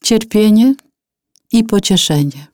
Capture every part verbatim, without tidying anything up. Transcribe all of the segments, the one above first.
cierpienie i pocieszenie.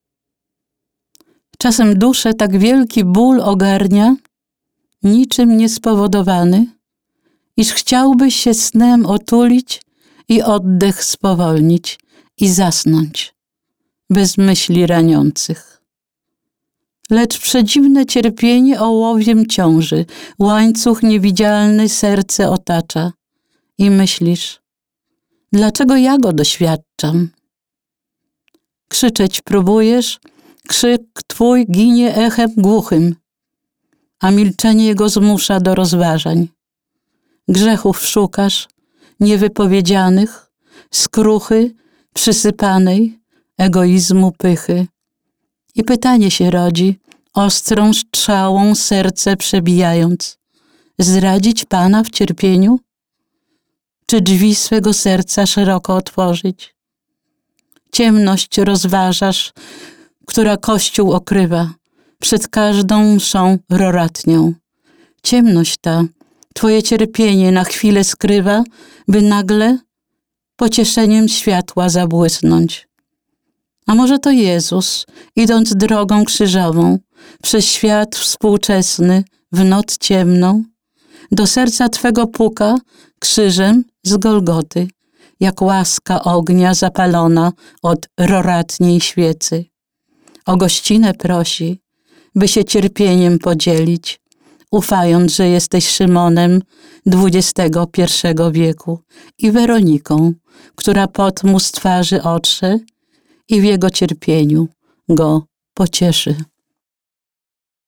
Czasem duszę tak wielki ból ogarnia, niczym niespowodowany, iż chciałbyś się snem otulić i oddech spowolnić i zasnąć, bez myśli raniących. Lecz przedziwne cierpienie ołowiem ciąży, łańcuch niewidzialny serce otacza i myślisz, dlaczego ja go doświadczam? Krzyczeć próbujesz, krzyk twój ginie echem głuchym, a milczenie go zmusza do rozważań. Grzechów szukasz, niewypowiedzianych, skruchy przysypanej, egoizmu pychy. I pytanie się rodzi, ostrą strzałą serce przebijając. Zdradzić Pana w cierpieniu? Czy drzwi swego serca szeroko otworzyć? Ciemność rozważasz, która Kościół okrywa, przed każdą mszą roratnią. Ciemność ta Twoje cierpienie na chwilę skrywa, by nagle pocieszeniem światła zabłysnąć. A może to Jezus, idąc drogą krzyżową, przez świat współczesny, w noc ciemną, do serca Twego puka krzyżem z Golgoty, jak łaska ognia zapalona od roratniej świecy. O gościnę prosi, by się cierpieniem podzielić, ufając, że jesteś Szymonem dwudziestego pierwszego wieku i Weroniką, która pot mu z twarzy otrze i w jego cierpieniu go pocieszy.